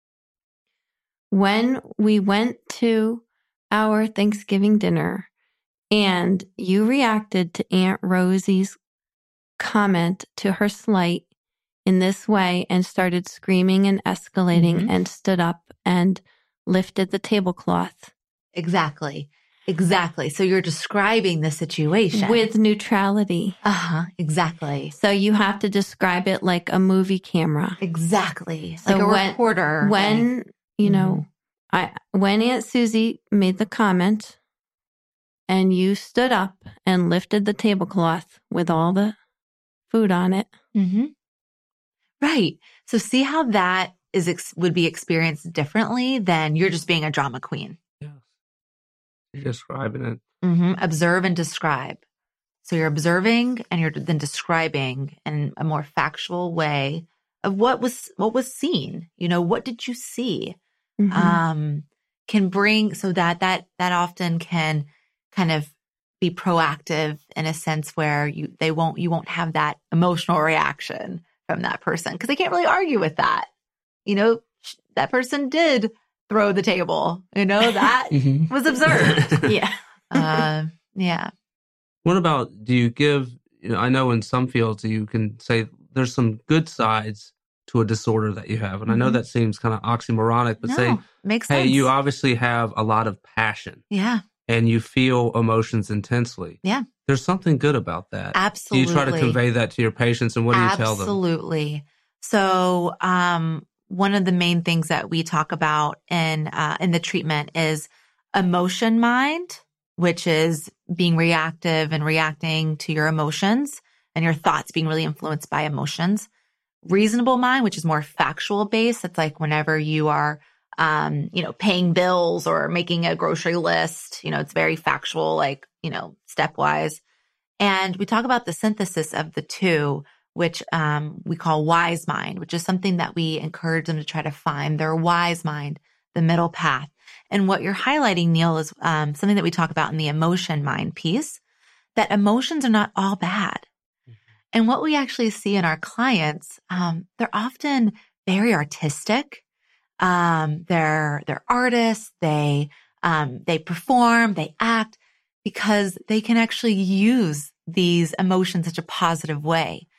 when we went to our Thanksgiving dinner and you reacted to Aunt Rosie's comment to her slight in this way and started screaming and escalating mm-hmm. and stood up and lifted the tablecloth. Exactly. Exactly. So you're describing the situation. With neutrality. Uh-huh. Exactly. So you have to describe it like a movie camera. Exactly. So like a when, reporter. When, like, you know, mm-hmm. I when Aunt Susie made the comment and you stood up and lifted the tablecloth with all the food on it. Mm-hmm. Right. So see how that is ex- would be experienced differently than you're just being a drama queen. Yes. You're describing it. Mm-hmm. Observe and describe. So you're observing and you're then describing in a more factual way of what was what was seen. You know, what did you see? Mm-hmm. Um, can bring so that that that often can kind of be proactive in a sense where you they won't you won't have that emotional reaction from that person because they can't really argue with that. You know, that person did throw the table. You know, that mm-hmm. was observed. yeah, uh, yeah. What about, do you give, you know, I know in some fields you can say there's some good sides to a disorder that you have. And mm-hmm. I know that seems kind of oxymoronic, but no, say, makes hey, sense. you obviously have a lot of passion. Yeah. And you feel emotions intensely. Yeah. There's something good about that. Absolutely. Do you try to convey that to your patients, and what do you Absolutely. tell them? Absolutely. So, um, one of the main things that we talk about in, uh, in the treatment is emotion mind, which is being reactive and reacting to your emotions and your thoughts being really influenced by emotions. Reasonable mind, which is more factual based. It's like whenever you are, um, you know, paying bills or making a grocery list, you know, it's very factual, like, you know, stepwise. And we talk about the synthesis of the two, which, um, we call wise mind, which is something that we encourage them to try to find their wise mind, the middle path. And what you're highlighting, Neil, is um, something that we talk about in the emotion mind piece, that emotions are not all bad. Mm-hmm. And what we actually see in our clients, um, they're often very artistic. Um, they're, they're artists. They, um, they perform, they act because they can actually use these emotions in such a positive way.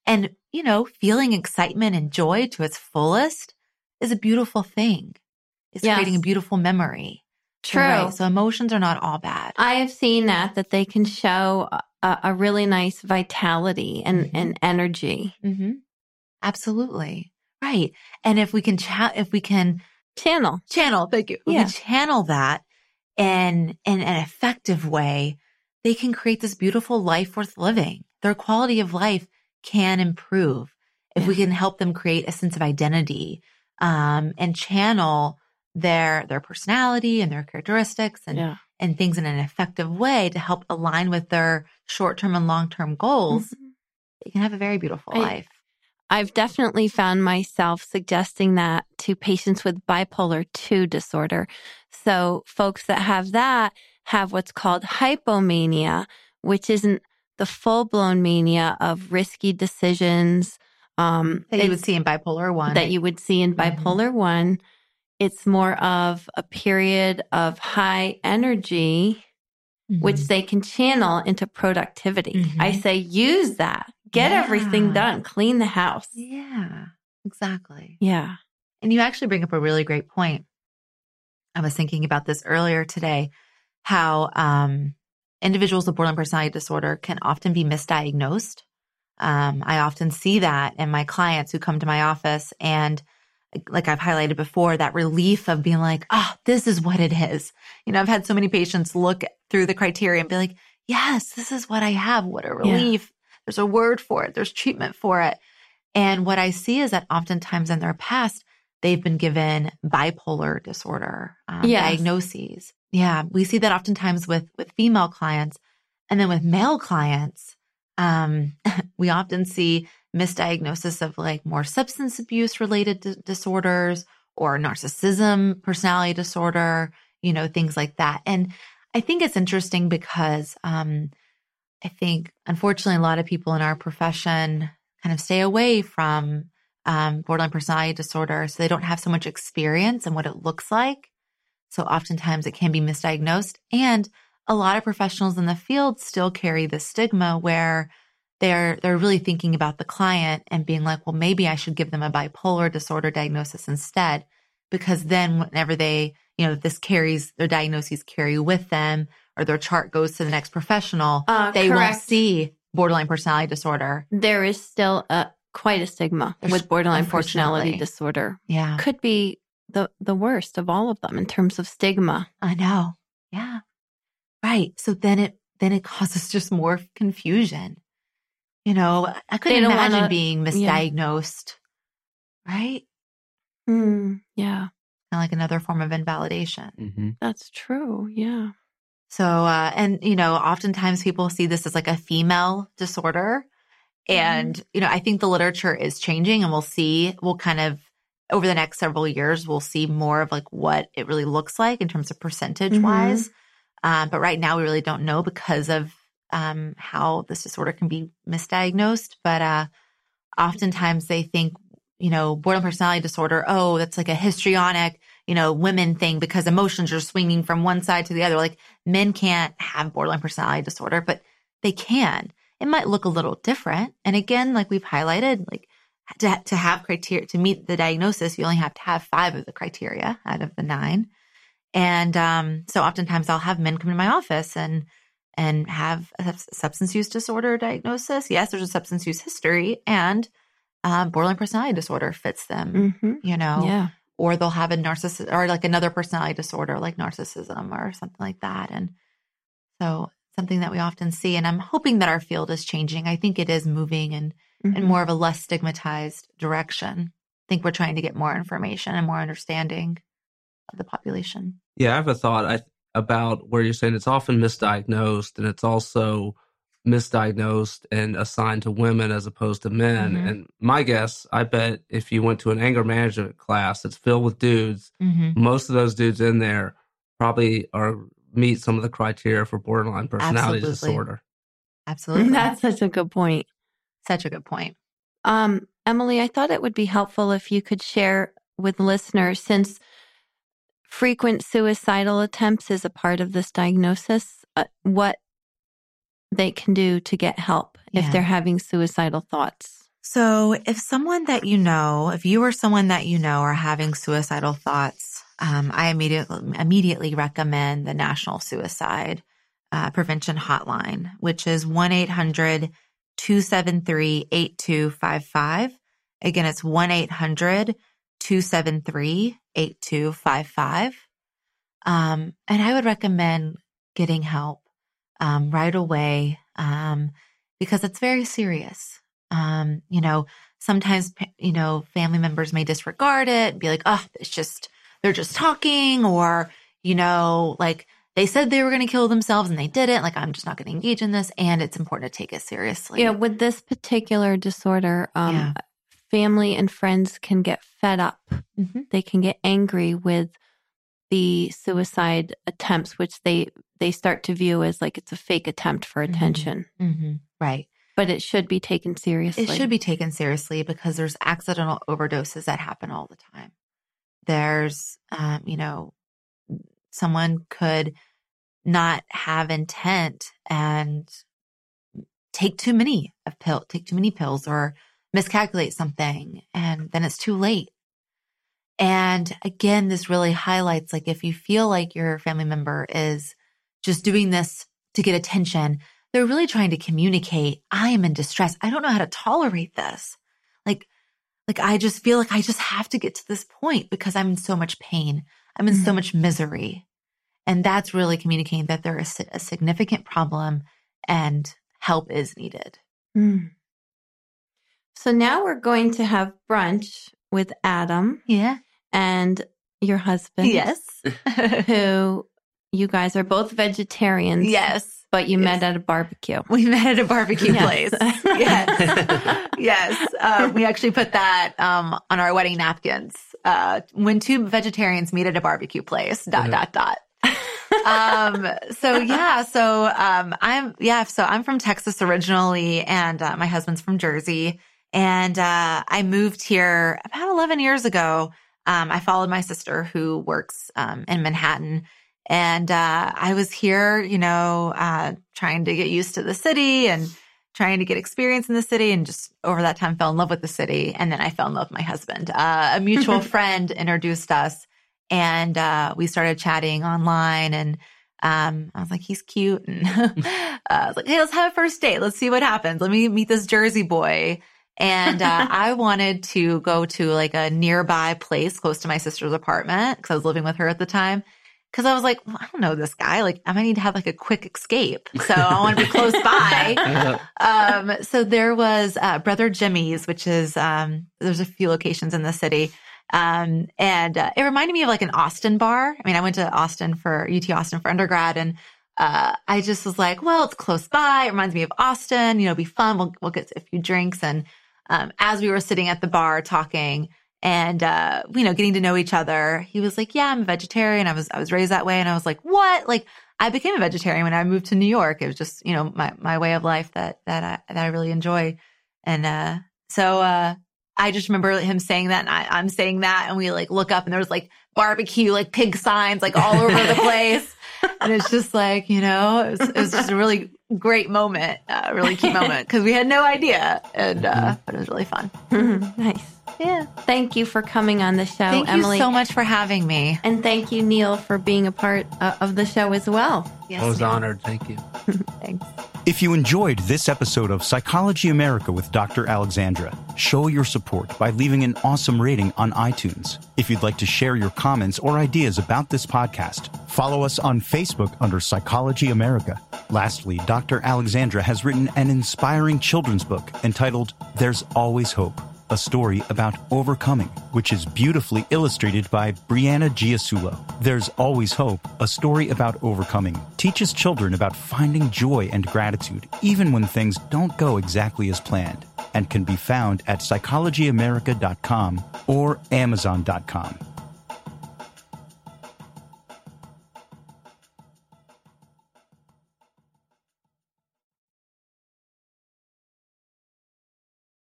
And, you know, feeling excitement and joy to its fullest is a beautiful thing. It's Yes. creating a beautiful memory. True. So, right, so emotions are not all bad. I have seen that, that they can show a, a really nice vitality and, Mm-hmm. and energy. Mm-hmm. Absolutely. Right. And if we can, cha- if we can Channel. channel, thank you. If Yeah. we channel that in, in an effective way, they can create this beautiful life worth living. Their quality of life can improve if Yeah. we can help them create a sense of identity, um, and channel their, their personality and their characteristics and, Yeah. and things in an effective way to help align with their short-term and long-term goals. Mhm. They can have a very beautiful I- life. I've definitely found myself suggesting that to patients with bipolar two disorder. So folks that have that have what's called hypomania, which isn't the full-blown mania of risky decisions um, That you would it's- see in bipolar one. that you would see in Mhm. bipolar one. It's more of a period of high energy, Mhm. which they can channel into productivity. Mhm. I say use that. Get everything Yeah. done. Clean the house. Yeah, exactly. Yeah. And you actually bring up a really great point. I was thinking about this earlier today, how um, individuals with borderline personality disorder can often be misdiagnosed. Um, I often see that in my clients who come to my office, and like I've highlighted before, that relief of being like, oh, this is what it is. You know, I've had so many patients look through the criteria and be like, yes, this is what I have. What a relief. There's a word for it. There's treatment for it. And what I see is that oftentimes in their past, they've been given bipolar disorder um, Yes. diagnoses. Yeah, we see that oftentimes with with female clients, and then with male clients, um, we often see misdiagnosis of like more substance abuse related d- disorders or narcissism, personality disorder, you know, things like that. And I think it's interesting because um, I think, unfortunately, a lot of people in our profession kind of stay away from um, borderline personality disorder. So they don't have so much experience in what it looks like. So oftentimes it can be misdiagnosed. And a lot of professionals in the field still carry the stigma where they're, they're really thinking about the client and being like, well, maybe I should give them a bipolar disorder diagnosis instead, because then whenever they, you know, this carries, their diagnoses carry with them, or their chart goes to the next professional, Uh, they won't correct. see borderline personality disorder. There is still a, quite a stigma There's- with borderline unfortunately. personality disorder. Yeah, Could be the, the worst of all of them in terms of stigma. I know. Yeah. Right. So then it, then it causes just more confusion. You know, I couldn't They don't imagine wanna- being misdiagnosed, right? Mm, yeah, Kind of like another form of invalidation. Mm-hmm. that's true. Yeah. So, uh, and, you know, oftentimes people see this as like a female disorder. And, you know, I think the literature is changing, and we'll see, we'll kind of, over the next several years, we'll see more of like what it really looks like in terms of percentage wise. Um, but right now we really don't know because of um, how this disorder can be misdiagnosed. But uh, oftentimes they think, you know, borderline personality disorder, oh, that's like a histrionic, you know, women thing because emotions are swinging from one side to the other. Like men can't have borderline personality disorder, but they can. It might look a little different. And again, like we've highlighted, like to, to have criteria, to meet the diagnosis, you only have to have five of the criteria out of the nine. And um, so oftentimes I'll have men come to my office and and have a substance use disorder diagnosis. Yes, there's a substance use history, and um, borderline personality disorder fits them, Mm-hmm. you know, Yeah. or they'll have a narcissist or like another personality disorder like narcissism or something like that. And so something that we often see, and I'm hoping that our field is changing. I think it is moving in, Mhm. in more of a less stigmatized direction. I think we're trying to get more information and more understanding of the population. Yeah, I have a thought I, about where you're saying it's often misdiagnosed, and it's also misdiagnosed and assigned to women as opposed to men. Mhm. And my guess, I bet if you went to an anger management class that's filled with dudes, Mm-hmm. most of those dudes in there probably are meet some of the criteria for borderline personality Absolutely. disorder. Absolutely. That's such a good point. such a good point. Um, Emily, I thought it would be helpful if you could share with listeners, since frequent suicidal attempts is a part of this diagnosis, uh, what they can do to get help Yeah. if they're having suicidal thoughts. So if someone that you know, if you or someone that you know are having suicidal thoughts, um, I immediately immediately recommend the National Suicide uh, Prevention Hotline, which is one eight hundred two seven three eight two five five. Again, it's one eight hundred two seven three eight two five five. Um, and I would recommend getting help um, right away um, because it's very serious. Um, you know, sometimes, you know, family members may disregard it and be like, oh, it's just, they're just talking, or, you know, like they said they were going to kill themselves and they didn't. Like, I'm just not going to engage in this. And it's important to take it seriously. Yeah. With this particular disorder, um, yeah. family and friends can get fed up. Mm-hmm. They can get angry with the suicide attempts, which they, they start to view as like it's a fake attempt for attention. Mm-hmm. Mm-hmm. Right. But it should be taken seriously. It should be taken seriously because there's accidental overdoses that happen all the time. There's, um, you know, someone could not have intent and take too many of pill, take too many pills, or miscalculate something, and then it's too late. And again, this really highlights, like, if you feel like your family member is just doing this to get attention, they're really trying to communicate, I am in distress. I don't know how to tolerate this. Like, like I just feel like I just have to get to this point because I'm in so much pain. I'm in mm-hmm. so much misery. And that's really communicating that there is a significant problem and help is needed. Mm. So now we're going to have brunch with Adam. Yeah. And your husband. Yes. Who you guys are both vegetarians. Yes. But you yes. met at a barbecue. We met at a barbecue place. Yes. Yes. Uh, we actually put that um, on our wedding napkins. Uh, when two vegetarians meet at a barbecue place, dot, dot, dot. um, so yeah, so, um, I'm, yeah, so I'm from Texas originally, and uh, my husband's from Jersey. And uh, I moved here about eleven years ago. Um, I followed my sister who works um, in Manhattan. And uh, I was here, you know, uh, trying to get used to the city and trying to get experience in the city, and just over that time fell in love with the city. And then I fell in love with my husband. Uh, a mutual friend introduced us, and uh, we started chatting online. And um, I was like, he's cute. And uh, I was like, hey, let's have a first date. Let's see what happens. Let me meet this Jersey boy. And uh, I wanted to go to like a nearby place close to my sister's apartment because I was living with her at the time. Because I was like, well, I don't know this guy. Like, I might need to have like a quick escape. So I want to be close by. Um, so there was uh, Brother Jimmy's, which is, um, there's a few locations in the city. Um, and uh, it reminded me of like an Austin bar. I mean, I went to Austin for, U T Austin for undergrad. And uh, I just was like, well, it's close by. It reminds me of Austin. You know, it'll be fun. We'll, we'll get a few drinks. And um, as we were sitting at the bar talking, and, uh, you know, getting to know each other, he was like, yeah, I'm a vegetarian. I was, I was raised that way. And I was like, what? Like, I became a vegetarian when I moved to New York. It was just, you know, my, my way of life that, that I, that I really enjoy. And, uh, so, uh, I just remember him saying that, and I, I'm saying that, and we like look up and there was like barbecue, like pig signs, like all over the place. And it's just like, you know, it was, it was just a really great moment, a uh, really cute moment, because we had no idea. And, uh, but it was really fun. Nice. Yeah. Thank you for coming on the show, thank Emily. Thank you so much for having me. And thank you, Neil, for being a part uh, of the show as well. Yes, I was Neil. honored. Thank you. Thanks. If you enjoyed this episode of Psychology America with Doctor Alexandra, show your support by leaving an awesome rating on iTunes. If you'd like to share your comments or ideas about this podcast, follow us on Facebook under Psychology America. Lastly, Doctor Alexandra has written an inspiring children's book entitled There's Always Hope, a story about overcoming, which is beautifully illustrated by Brianna Giasulo. There's Always Hope, a story about overcoming, teaches children about finding joy and gratitude, even when things don't go exactly as planned, and can be found at psychology america dot com or amazon dot com.